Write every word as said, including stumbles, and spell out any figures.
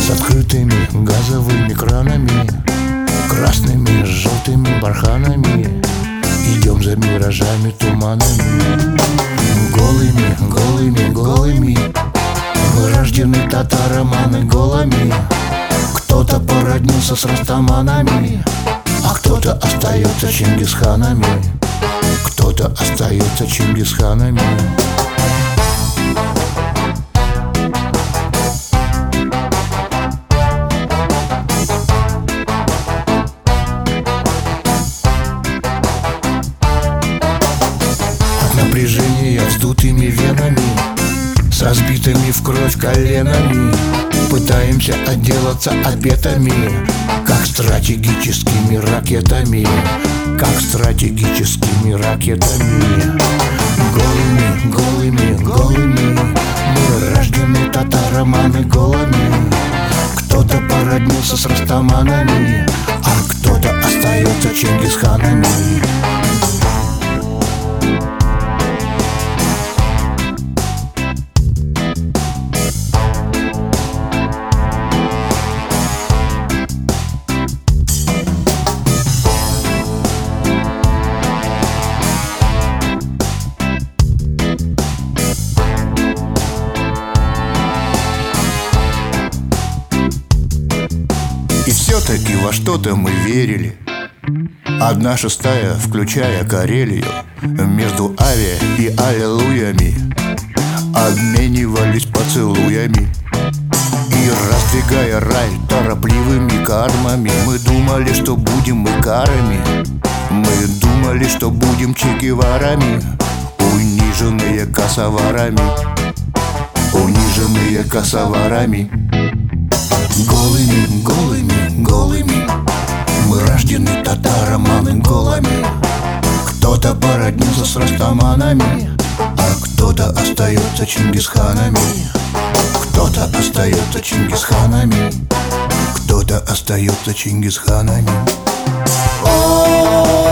С открытыми газовыми кранами, красными, желтыми барханами идем за миражами, туманами. Голыми, голыми, голыми мы рождены татароманы голыми. Кто-то породнился с растаманами, а кто-то остается чингисханами. Кто-то остается чингисханами. От напряжения вздутыми венами, с разбитыми в кровь коленами пытаемся отделаться ответами, как стратегическими ракетами, как стратегическими ракетами. Голыми, голыми, голыми мы рождены татароманы голыми. Кто-то породнился с растаманами, а кто-то остается чингисханами. И все-таки во что-то мы верили. Одна шестая, включая Карелию, между авиа и аллилуйями обменивались поцелуями. И раздвигая рай торопливыми кармами, мы думали, что будем мы карами. Мы думали, что будем чекиварами, униженные косоварами, униженные косоварами. Голыми, голыми, голыми мы рождены татароманы голыми. Кто-то породнился с растаманами, а кто-то остается чингисханами. Кто-то остается чингисханами. Кто-то остается чингисханами. О!